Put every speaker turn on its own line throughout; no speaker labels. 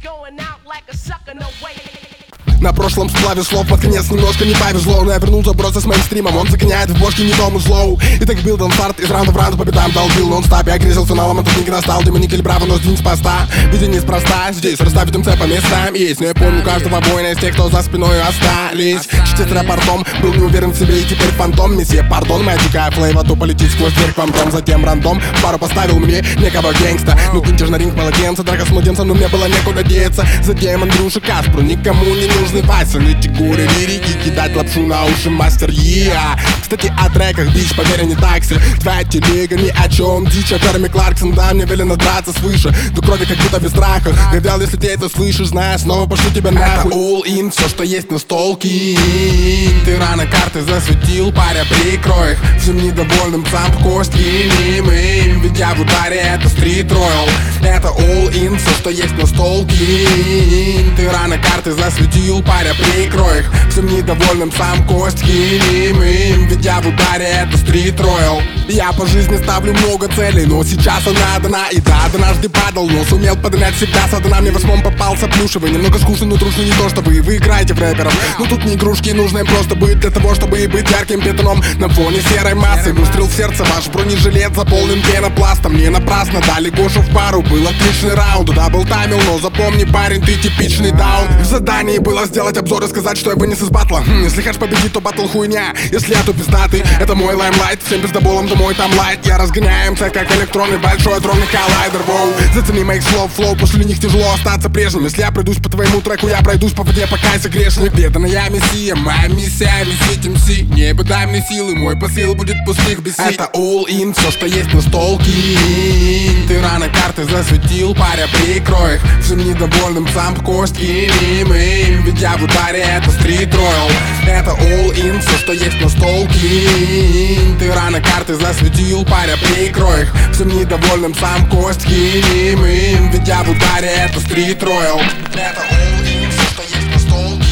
На прошлом сплаве слов под конец немножко не повезло, но я вернулся просто с мейнстримом. Он загоняет в бошке не тому злоу. И так бил старт из раунда в раунд по бедам долбил нон-стап. Я грезил финалом, этот ник настал. Дима Никель Браво, но сдвинь с поста. Видя неспроста, здесь расставить МЦ по местам есть. Но я помню каждого воина из тех, кто за спиной остались. Чтец рэпортом, был не уверен в себе и теперь фантом. Месье, пардон, моя дикая флейва, то полетит сквозь дверь к вам дом. Затем рандом, пару поставил мне некого гангста. Ну киньте ж на ринг полотенца, драка с младенцем, но мне было некуда деться. Затем Андрюша Каспру, никому не нужный Вася. Гури лирики, кидать лапшу на уши мастер Кстати, о треках, бич, поверь, не такси. Твоя телега ни о чем, дичь, а Джереми Кларксон. Да, мне велено драться свыше, до крови как будто без страха. Гадал, если ты это слышишь, знаю, снова пошлю тебя нахуй. Это all in, все, что есть на столке. Ты рано карты засветил, паря, прикрой их. Всем недовольным псам в кость кинем им. Ведь я в ударе, это стрит роял. Это all in, все, что есть на столке. Ты рано карты засветил, паря, прикрой их. Всем недовольным сам кость кинем им. Ведь я в ударе, это стрит роял. Я по жизни ставлю много целей, но сейчас она дана. И да, однажды падал, но сумел поднять себя. Сатана мне в 8 попался плюшевый. Немного скучный, но трушный, не то что вы играете в рэперов. Но тут не игрушки, нужно им просто быть для того, чтобы быть ярким пятном на фоне серой массы. Выстрел в сердце, ваш бронежилет заполнен пенопластом. Не напрасно дали Гошу в пару, был отличный раунд. Дабл таймил, но запомни, парень, ты типичный даун. В задании было сделать обзор и сказать, что я вынес из батла. Если хэш победит, то батл хуйня. Если я, то пиздатый, это мой лаймлайт. Всем пиздоболом домой, там лайт. Я разгоняю МЦ как электронный большой дронный коллайдер. Воу, зацени моих слов, флоу. После них тяжело остаться прежним. Если я пройдусь по твоему треку, я пройдусь по воде, покайся, грешник. Преданная я мессия, моя миссия, мессить МС. Небо, дай мне силы, мой посыл будет пустых бесить. Это all in, все, что есть на столке. Ты рано карты засветил, паря, прикрой их. Всем недовольным сам в кость кинем им. Ведь я в ударе, это стрит роял. Это all in, все, что есть на столке. Ты рано карты засветил, паря, прикрой их. Всем недовольным сам кость кинем им. Ведь я в ударе, это стрит роял. Это all in, все, что есть на столке.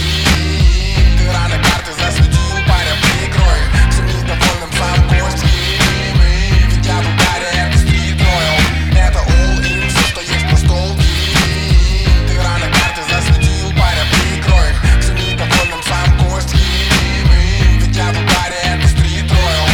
Ты рано карты засветил, паря, прикрой их. Всем недовольным сам кость кинем им. Ведь я в ударе, это стрит роял. Это all in, все, что есть на столке. Ты рано карты засветил, паря, прикрой их. Всем недовольным сам кость кинем им. Ведь я в ударе, это стрит роял.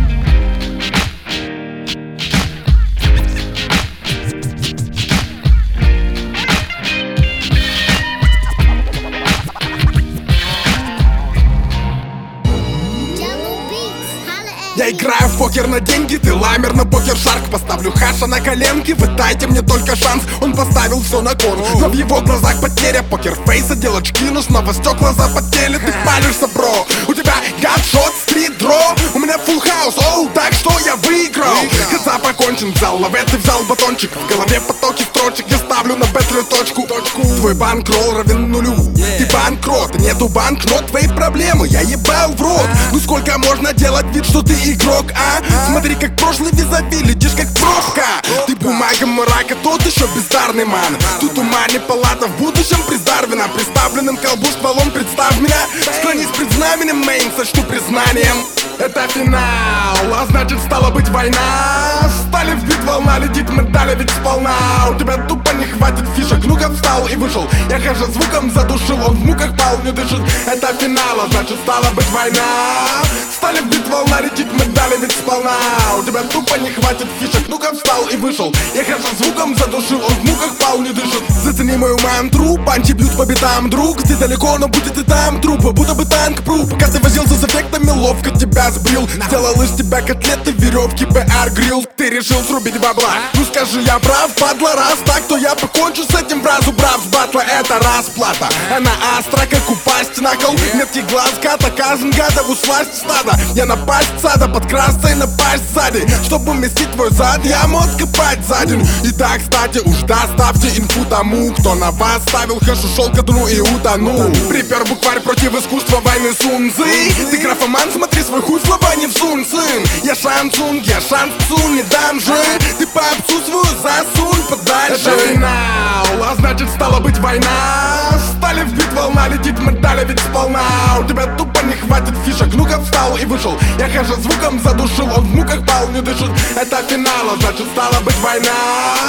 Я играю в покер на деньги, ты ламер на покер-шарк. Поставлю хаша на коленки, вы дайте мне только шанс. Он поставил все на кон, но в его глазах потеря. Покер-фейса, делать очки, но снова стекла запотели. Ты палишься, бро, у тебя гатшот, стрит-дро. У меня фулл хаус, оу, так что я выиграл. Хедза покончен, взял лавет и взял батончик. В голове потоки строчек, я ставлю на бэтле точку. Твой банкролл равен нулю. Ты банкрот, нету банкнот, твои проблемы я ебал в рот. Ну сколько можно делать вид, что ты игрок, а? Смотри, как прошлый визави, летишь как пробка. Ты бумага мрака, тот еще бездарный ман. Тут ума не палата, в будущем приз Дарвина. Приставленным к колбу стволом представь меня. Склонись пред знаменем, мейн, сочту признанием. Это финал, а значит стала быть война. Стали в бит, волна летит, медали ведь сполна. У тебя тупо не хватит фишек, ну-ка встал и вышел. Я хожу звуком задушил, он в муках пал, не дышит. Это финал, а значит стала быть война. Стали в бит, волна летит, медали ведь сполна. У тебя тупо не хватит фишек, ну-ка встал и вышел. Я хожу звуком задушил, он в муках пал, не дышит. Зацени мою мантру, панчи бьют по битам, друг. Ты далеко, но будет и там труп, будто бы танк пруп. Пока ты возился с эффектами, ловко тебя сбрил. Сделал из тебя котлеты, веревки, БР грилл. Ты решил срубить бабла, ну скажи, я прав, падла. Раз так, то я покончу с этим в разу, брав. С батла это расплата, она астра, как упасть на кол. Меткий глаз, ката, казн, гада, усласть стада. Я напасть сада, подкрасться и напасть сзади. Чтобы уместить твой зад, я мозг копать за день. И так, кстати, уж доставьте инфу тому, кто на вас ставил хэш, ушел ко дну и утонул. Припер букварь против искусства войны Сунзы. Ты графоман, смотри свой хуй, слова не всунь, сын. Я шансунг, я шанс псу не дам же. Ты по псу свою засунь подальше. Это финал, а значит стала быть война. Стали в бит, волна летит, медали ведь сполна. У тебя тупо не хватит фишек, ну-ка встал и вышел. Я хожу звуком задушил, он в муках пал, не дышит. Это финал, а значит стала быть война.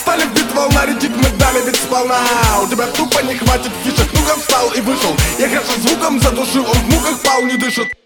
стали в бит, волна летит, мы дали ведь сполна. У тебя тупо не хватит фишек, ну-ка встал и вышел. Я хорошо звуком задушил, он в муках пал, не дышит.